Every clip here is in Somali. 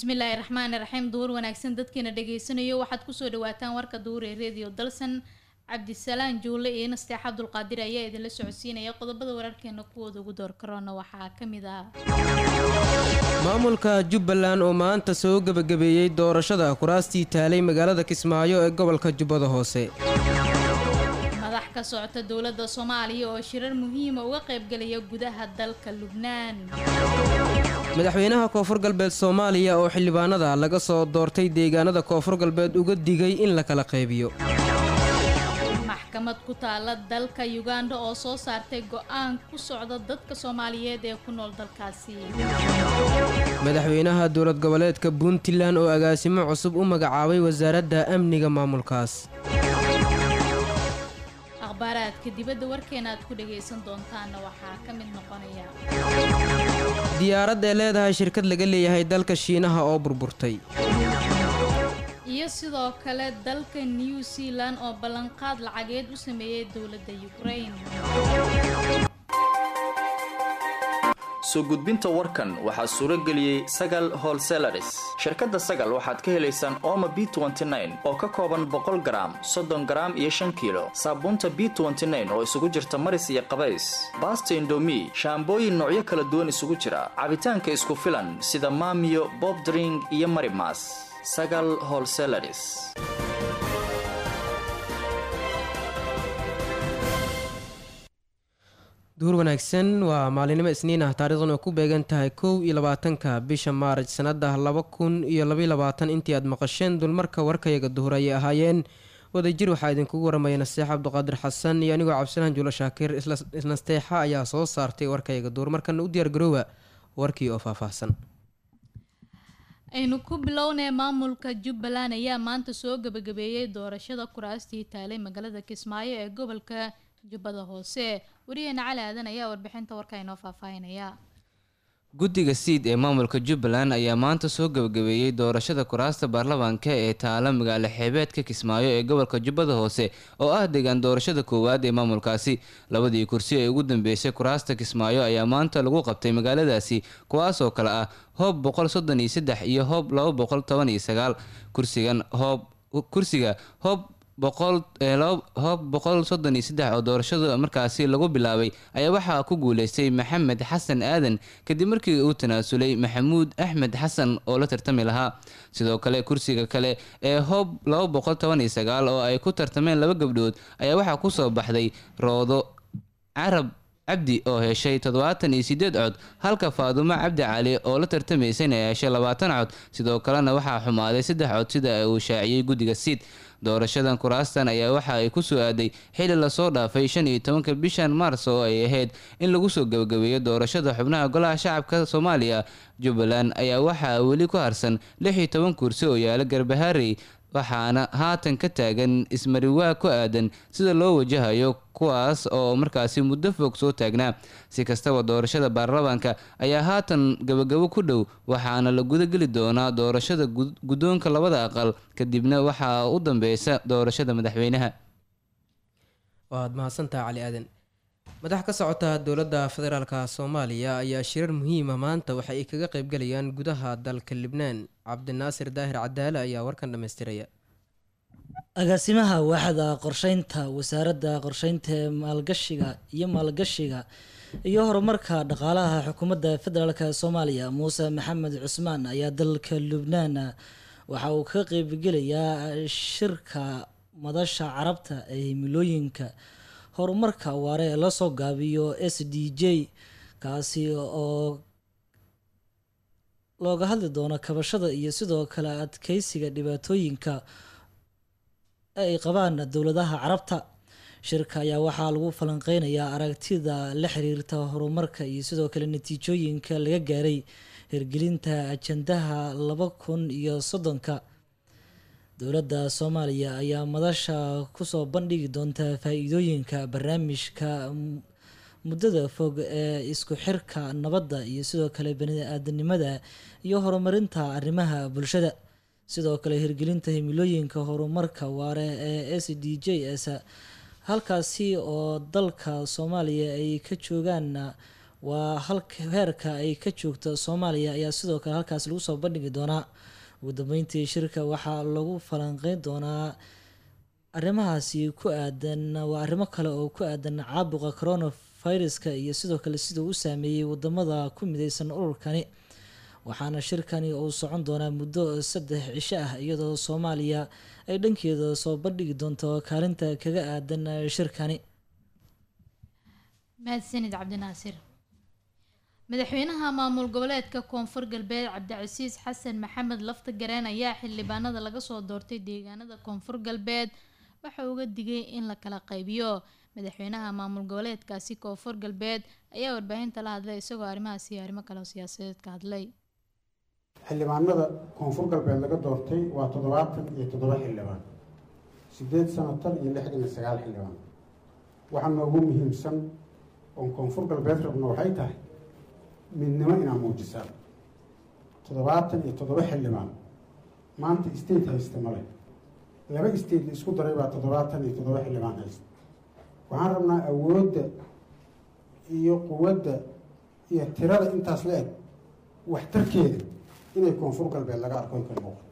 bismillaahi raxmaani raxiim duur wanaagsan dadkeena dhageysanayo waxaad kusoo dhawaataan warka duur ee radio dalsan cabdisalaan juule iyo nasteex cabdulqaadir ayaa idinla socodsiinaya qodobada wararkeena kuwooda ugu door karoona waxaa kamid ah maamulka Jubbaland oo maanta soo gabagabeeyay doorashada kuraastii taalay magaalada Kismaayo ee gobolka Jubbada Hoose madax ka socota dowladda Soomaaliya oo shirar muhiim ah uga qayb galaya gudaha dalka Lubnaan madaxweynaha koonfur galbeed Soomaaliya oo xildhibaanada laga soo doortay deegaanada koonfur galbeed uga digay in la kala qaybiyo maxkamad ku taala dalka Uganda oo soo saartay go'aan ku socda dadka Soomaaliyeed ee ku nool dalkaasi madaxweynaha dowlad goboleedka Puntland oo agaasimo cusub u magacaabay wasaaradda amniga maamulkaas akhbaaraadka dibadda warkeena aad ku dhageysan doontaan waxaa ka mid noqonaya diyaarad ay leedahay shirkad laga leeyahay dalka Shiinaha oo burburtay iyo sidoo kale dalka New Zealand oo ballanqaad lacageed u sameeyay dowladda Ukraine soo gudbinta warkan waxaa suuro geliyay Sagal Wholesalers shirkadda Sagal waxaad ka helaysaan Omo B29 oo ka kooban 100 gram 30 gram iyo 5 kilo saabuunta B29 oo isugu jirta maris iyo qabays basta Indomie shaambooyin noocyo kala duwan isugu jira cabitaanka isku filan sida Maamiyo Bob Drink iyo Marimas Sagal Wholesalers duur wanaagsan waa maalinimo isniin ah taariikhduna ku beegan tahay 21-ka bisha Maarch sanada 2022 intii aad maqasheen dulmarka warkayaga duhur ay ahaayeen wadajir waxaa idinkugu waramaya Nasteex Cabdulqaadir Xasan iyo anigoo Cabdisalaan Juule Shaakir isla Nasteexa ayaa soo saartay warkayaga duhur markana u diyaar garoowa warkii oo faahfaahsan aynu ku bilownay maamulka Jubbaland ayaa maanta soo gabagabeeyay doorashada kuraastii taalay magaalada Kismaayo ee gobolka Jubbada Hoose wariyana Cali Aadan ayaa warbixinta warka inoo faahfaahinaya guddiga siid ee maamulka Jubbaland ayaa maanta soo gabagabeeyay doorashada kuraasta baarlamaanka ee taala magaalo xeebeedka Kismaayo ee gobolka Jubbada Hoose oo ah deegaan doorashada koowaad ee maamulkaasi labadii kursi ee ugu dambeysay kuraasta Kismaayo ayaa maanta lagu qabtay magaaladaasi kuwaas oo kala ah hoob 133 iyo hoob 219 kursiga hoob 133 oo doorashada markaasi lagu bilaabay ayaa waxaa ku guuleystay Maxamed Xasan Aadan kadib markii uu tanaasulay Maxamuud Axmed Xasan oo la tartami lahaa sidoo kale kursiga kale ee hoob 219 oo ay ku tartameen laba gabdhood ayaa waxaa ku soo baxday Roodo Carab Cabdi oo heshay 78 cod halka Faadumo Cabdi Cali oo la tartamaysay ay heshay 20 cod sidoo kalena waxaa xumaaday 3 cod sida uu shaaciyay guddiga siid doorashadan kuraastan ayaa waxa ay ku soo aaday xilli la soo dhaafay 15 bishan Maarso oo ay ahayd in lagu soo gabagabeeyo doorashada xubnaha golaha shacabka Soomaaliya Jubbaland ayaa waxa weli ku harsan 16 kursi oo yaala Garbaharey waxaana haatan ka taagan ismariwaa ku aadan sida loo wajahayo kuwaas oo markaasi muddo fog soo taagnaa si kastaba doorashada baarlamaanka ayaa haatan gabagabo ku dhow waxaana la guda geli doonaa doorashada guddoonka labada aqal kadibna waxaa u dambeysa doorashada madaxweynaha waad mahadsantahay Cali Aadan madax ka socota dowladda federaalka Soomaaliya ayaa shirar muhiim ah maanta waxa ay kaga qayb galayaan gudaha dalka Lubnaan Cabdinaasir Daahir Cadaale ayaa warkan dhameystiraya agaasimaha waaxda qorsheynta wasaaradda qorsheynta maalgashiga iyo horumarka dhaqaalaha xukuumadda federaalka Soomaaliya Muuse Maxamed Cusmaan ayaa dalka Lubnaan waxa uu ka qayb galayaa shirka madasha carabta ee himilooyinka horumarka waare ee la soo gaabiyo SDJ kaasi oo looga hadli doono kabashada iyo sidoo kale adkeysiga dhibaatooyinka ay qabaan dowladaha carabta shirka ayaa waxaa lagu falanqeynayaa aragtida la xiriirta horumarka iyo sidoo kale natiijooyinka laga gaaray hirgelinta ajandaha 2030 dowladda Soomaaliya ayaa madasha kusoo bandhigi doonta faa'iidooyinka barnaamijka muddada fog ee isku xirka nabadda iyo sidoo kale bani'aadanimada iyo horumarinta arrimaha bulshada sidoo kale hirgelinta himilooyinka horumarka waare ee SDJs halkaasi oo dalka Soomaaliya ay ka joogaan waa heerka ay ka joogto soomaaliya ayaa sidoo kale halkaas lagu soo bandhigi doonaa. ugu dambeyntii shirka waxaa lagu falanqeyn doonaa arrimahaasi ku aadan waa arrimo kale oo ku aadan caabuqa coronaviruska iyo sidoo kale siduu u saameeyey wadamada ku mideysan ururkani, waxaana shirkani uu socon doonaa muddo 3 cisho ah iyadoo soomaaliya ay dhankeeda soo bandhigi doonto kaalinta kaga aadan shirkani. mahadsanid cabdinaasir. madaxweynaha maamul goboleedka koonfur galbeed cabdicasiis xasan maxamed laftagareen ayaa xildhibaanada laga soo doortay deegaanada koonfur galbeed waxa uga digay in la kala qaybiyo. madaxweynaha maamul goboleedkaasi koonfur galbeed ayaa warbaahinta la hadlay isagoo arrimahaasi iyo arrimo kale oo siyaasadeed ka hadlay. xildhibaanada koonfur galbeed laga doortay waa 77 xildhibaan, 8 sanatar iyo 69 xildhibaan. waxaa noogu muhiimsan oo koonfur galbeed rabno waxay tahay midnimo inaan muujisaan. 77 xildhibaan maanta state haysta male, 2 state la isku daray baa 77 xildhibaan haysta. waxaan rabnaa awoodda iyo quwadda iyo tirada intaas la eg waxtarkeeda inay koonfur galbeed laga arko ka muuqato.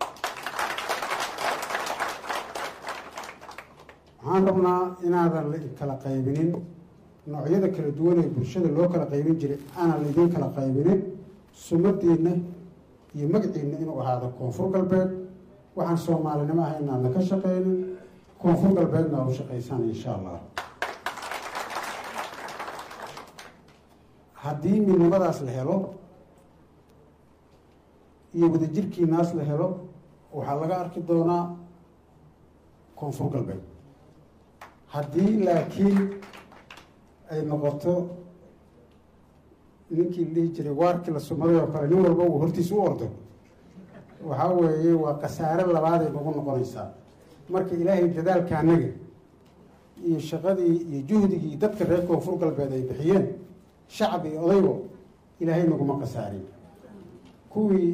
waxaan rabnaa inaadan la kala qaybinin noocyada kala duwan ee bulshada loo kala qaybin jiray, aanan laydin kala qaybinin. sumaddiinna iyo magaciinna inuu ahaado koonfur galbeed. waxaan soomaalinimo ahay inaadna ka shaqeynin, koonfur galbeedna u shaqaysaan insha allah. haddii midnimadaas la helo iyo wadajirkiinaas la helo waxaa laga arki doonaa koonfur galbeed. haddii laakiin ay noqoto ninkii la dhihi jiray waarkii la sumaday oo kale nin walba uu hortiis u ordo, waxaa weeye waa khasaare labaaday nagu noqonaysaa. marka ilaahay dadaalka annaga iyo shaqadii iyo juhdigii dadka reer koonfur galbeed ay bixiyeen, shacab iyo odaygo, ilaahay naguma khasaarin. kuwii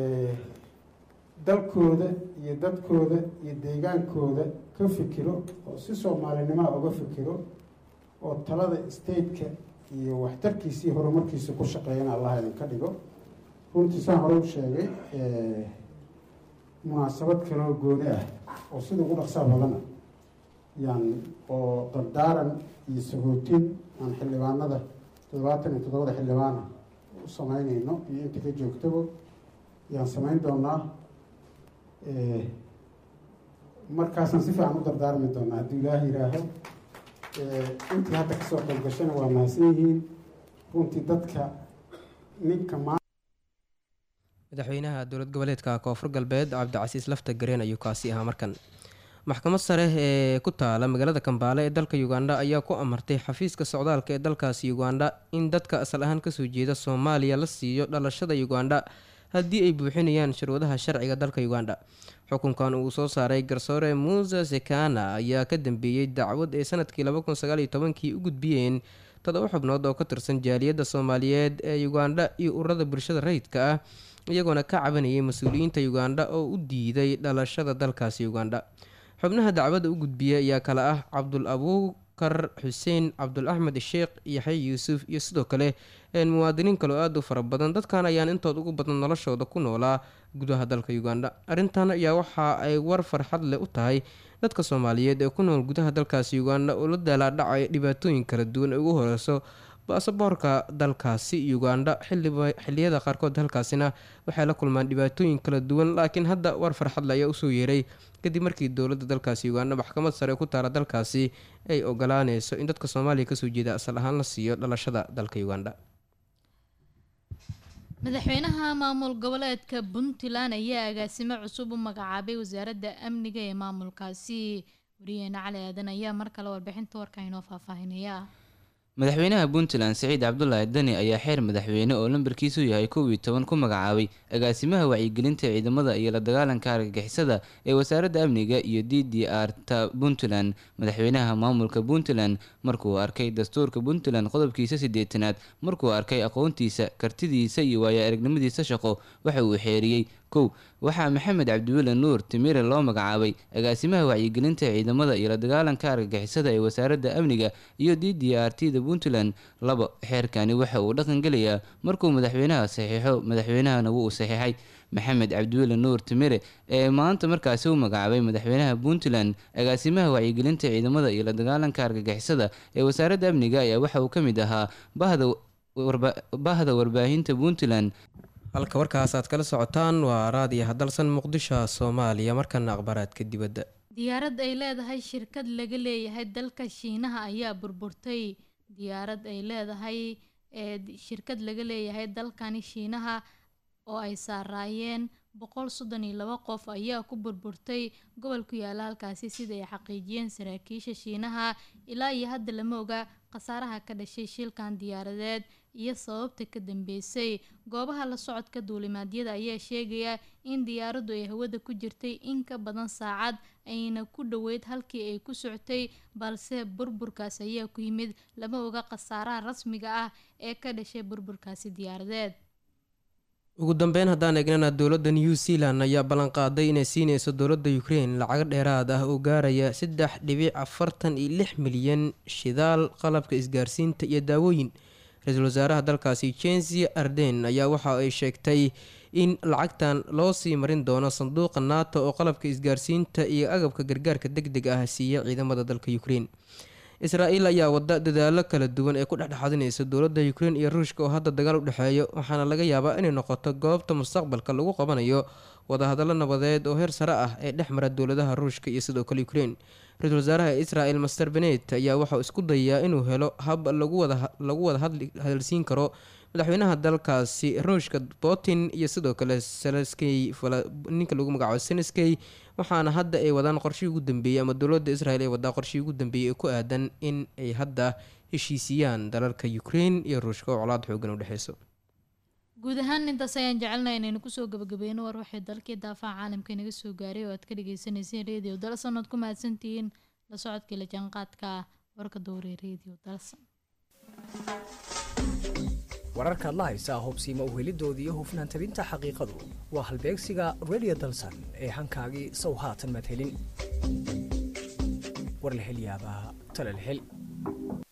dalkooda iyo dadkooda iyo deegaankooda ka fikiro oo si soomaalinimoa uga fikiro oo talada stateka iyo waxtarkiisa iyo horumarkiisa ku shaqeeyana allah idinka dhigo. runtii saan hore u sheegay, munaasabad kaloo gooni ah oo sida ugu dhaqsaa badana yaan oo dardaaran iyo sagootin aan xildhibaanada 77 xildhibaana u sameynayno iyo inta ka joogtaba yaan samayn doonaa. markaasaan si fiican u dardaarmi doonaa haddii ilaaha yihaaho. intii hadda kasoo qaybgashana waa mahadsan yihiin. runtii dadka ninka madaxweynaha dowlad goboleedka koonfur galbeed cabdicasiis laftagareen ayuu kaasi ahaa. markan maxkamad sare ee ku taala magaalada kambaale ee dalka uganda ayaa ku amartay xafiiska socdaalka ee dalkaasi uganda in dadka asal ahaan kasoo jeeda soomaaliya la siiyo dhalashada uganda haddii ay buuxinayaan shuruudaha sharciga dalka uganda. xukunkan uu soo saaray garsoore muuse sekana ayaa ka dambeeyey dacwad ee sanadkii 2019 u gudbiyeen 7 xubnood oo ka tirsan jaaliyadda soomaaliyeed ee uganda iyo ururada bulshada rayidka ah, iyagoona ka cabanayay mas-uuliyiinta uganda oo u diiday dhalashada dalkaasi uganda. xubnaha dacwadda u gudbiya ayaa kale ah cabdul abuukar xuseen, cabdul axmed sheekh, yaxya yuusuf iyo sidoo kale muwaadiniin kaleo aada u fara badan. dadkan ayaan intood ugu badan noloshooda ku noolaa gudaha dalka uganda. arrintan ayaa waxa ay war farxad leh u tahay dadka soomaaliyeed ee ku nool gudaha dalkaasi uganda oo la daalaadhacay dhibaatooyin kala duwan ee ugu horeyso baasaboorka dalkaasi uganda. xilliyada qaarkood halkaasina waxay la kulmaan dhibaatooyin kala duwan, laakiin hadda war farxadle ayaa usoo yeeray kadib markii dowladda dalkaasi uganda maxkamad sare ku taala dalkaasi ay ogolaaneyso in dadka soomaaliya kasoo jeeda asal ahaan la siiyo dhalashada dalka uganda. madaxweynaha maamul goboleedka puntland ayaa agaasimo cusub u magacaabay wasaaradda amniga ee maamulkaasi. wariyeena cali aadan ayaa mar kale warbixinta warka inoo faahfaahinaya. madaxweynaha puntland siciid cabdulaahi dani ayaa xeer madaxweyne oo lambarkiisu yahay 11 ku magacaabay agaasimaha wacyigelinta ciidamada iyo la dagaalanka argagixisada ee wasaaradda amniga iyo DDR ta puntland. madaxweynaha maamulka puntland markuu arkay dastuurka puntland qodobkiisa 8aad, markuu arkay aqoontiisa, kartidiisa iyo waayo aragnimadiisa shaqo, waxa uu xeeriyey waxaa maxamed cabdiweli nuur timire loo magacaabay agaasimaha wacyigelinta ciidamada iyo la dagaalanka argagixisada ee wasaaradda amniga iyo d d r t da puntland. 2 xeerkani waxa uu dhaqan gelayaa markuu madaxweynaha saxiixo, madaxweynahana wuu saxiixay. maxamed cabdiweli nuur timire ee maanta markaasi u magacaabay madaxweynaha puntland agaasimaha wacyigelinta ciidamada iyo la dagaalanka argagixisada ee wasaaradda amniga ayaa waxa uu ka mid ahaa bahda warbaahinta puntland. halka warkaas aad kala socotaan waa raadiyo hadalsan muqdisho soomaaliya. markana akhbaaraadka dibadda. diyaarad ay leedahay shirkad laga leeyahay dalka shiinaha ayaa burburtay. diyaarad ay leedahay shirkad laga leeyahay dalkani shiinaha oo ay saaraayeen 132 qof ayaa ku burburtay gobol ku yaala halkaasi sida ay xaqiijiyeen saraakiisha shiinaha. ilaa iyo hadda lama oga khasaaraha ka dhashay shilkan diyaaradeed iyo sababta ka dambeysay. goobaha la socodka duulimaadyada ayaa sheegaya in diyaaraddu ay hawada ku jirtay in ka badan saacad ayna ku dhoweyd halkii ay ku socotay, balse burburkaas ayaa ku yimid. lama oga khasaaraha rasmiga ah ee ka dhashay burburkaasi diyaaradeed. ugu dambeyn haddaan eegnana dowladda new zealand ayaa ballanqaaday inay siineyso dowladda ukraine lacago dheeraad ah oo gaaraya 3.46 milyan shidaal, qalabka isgaarsiinta iyo daawooyin. ra-iisul wasaaraha dalkaasi jensi arden ayaa waxa ay sheegtay in lacagtan loo sii marin doono sanduuqa nato oo qalabka isgaarsiinta iyo agabka gargaarka deg deg ah siiya ciidamada dalka ukraine. israa'iil ayaa wada dadaalo kala duwan ee ku dhexdhexaadinaysa dowladda ukraine iyo ruushka oo hadda dagaal u dhexeeyo, waxaana laga yaabaa inay noqoto goobta mustaqbalka lagu qabanayo wadahadallo nabadeed oo heer sare ah ee dhex mara dowladaha ruushka iyo sidoo kale ukraine. ra-iisul wasaaraha israel master benet ayaa waxauu isku dayayaa inuu helo hab lagu wada hadalsiin karo madaxweynaha dalkaasi ruushka putin iyo sidoo kale selskey ninka lagu magacaabo senskey, waxaana hadda ay wadaan qorshihii ugu dambeeyey ama dowladda israel ay wadaa qorshihii ugu dambeeyey ee ku aadan in ay hadda heshiisiyaan dalalka ukraine iyo ruushka oo colaad xoogan u dhexeyso. guud ahaan intaas ayaan jecelnahay inaynu kusoo gabagabeyno war waxay dalkii daafaca caalamka inaga soo gaaray oo aad ka dhageysaneyseen radio dalsan ood ku mahadsantihiin la socodkii la jaanqaadka warka dowre radio dalsan. wararkaad la haysaa hubsiima uhelidoodii iyo hufnaan tabinta xaqiiqadu waa halbeegsiga radio dalsan ee hankaagii sow haatan madhelin. war la hel yaabaa tala la hel.